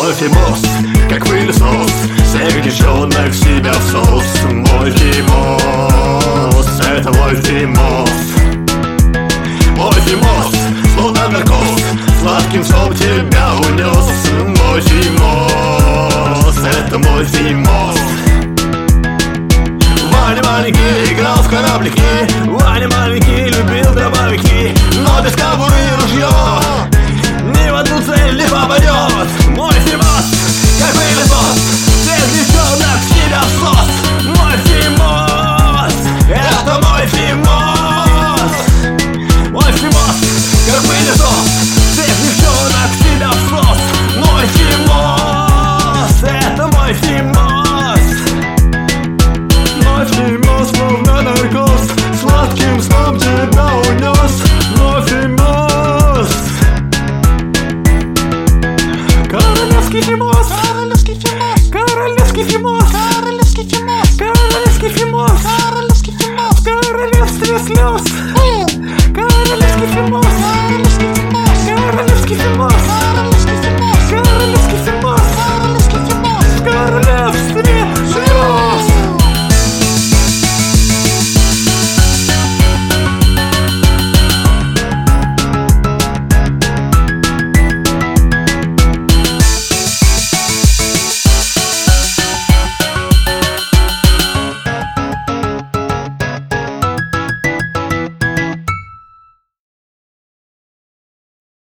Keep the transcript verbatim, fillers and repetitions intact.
Мой фимоз, как пылесос, всех девчонок в себя всос. Мой фимоз, это мой фимоз. Мой фимоз, словно наркоз, сладким сном тебя унес. Мой фимоз, это мой фимоз. Ваня маленький играл в кораблики, Ваня маленький любил дробовики, но без кого